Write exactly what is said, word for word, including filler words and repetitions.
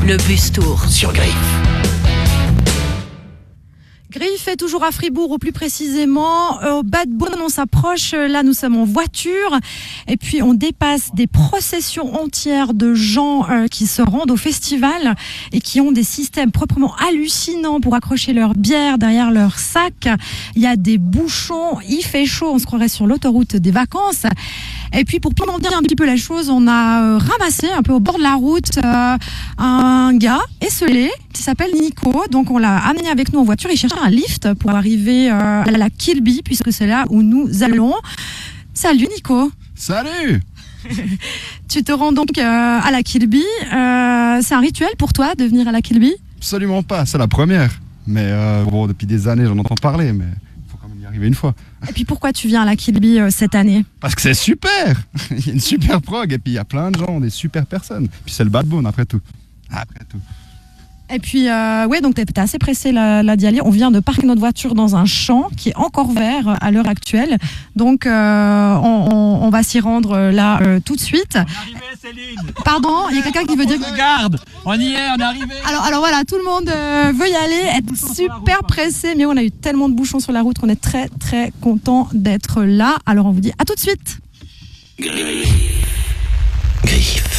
Le Bus Tour sur Griffe. Griffe est toujours à Fribourg, au plus précisément au Bad Boon. On s'approche, là nous sommes en voiture et puis on dépasse des processions entières de gens euh, qui se rendent au festival et qui ont des systèmes proprement hallucinants pour accrocher leur bière derrière leur sac. Il y a des bouchons, il fait chaud, on se croirait sur l'autoroute des vacances. Et puis pour pimenter un petit peu la chose, on a euh, ramassé un peu au bord de la route euh, un gars esselé qui s'appelle Nico. Donc on l'a amené avec nous en voiture. Il cherchait un lift pour arriver euh, à la Kilby puisque c'est là où nous allons. Salut Nico. Salut. Tu te rends donc euh, à la Kilby. Euh, c'est un rituel pour toi de venir à la Kilby? Absolument pas, c'est la première. Mais euh, bon, depuis des années j'en entends parler, mais il faut quand même y arriver une fois. Et puis pourquoi tu viens à la Kilby euh, cette année? Parce que c'est super. Il y a une super prog et puis il y a plein de gens, des super personnes. Puis c'est le Bad Boon après tout. Après tout. Et puis, euh, ouais, donc t'es assez pressé là, là d'y aller. On vient de parquer notre voiture dans un champ qui est encore vert à l'heure actuelle. Donc, euh, on, on, on va s'y rendre là euh, tout de suite. On est arrivé, Céline. Pardon, il y a quelqu'un qui veut dire. Regarde, on y est, on est arrivé. Alors, alors voilà, tout le monde euh, veut y aller, être super pressé. Mais on a eu tellement de bouchons sur la route qu'on est très, très content d'être là. Alors, on vous dit à tout de suite. Griffe. Griffe.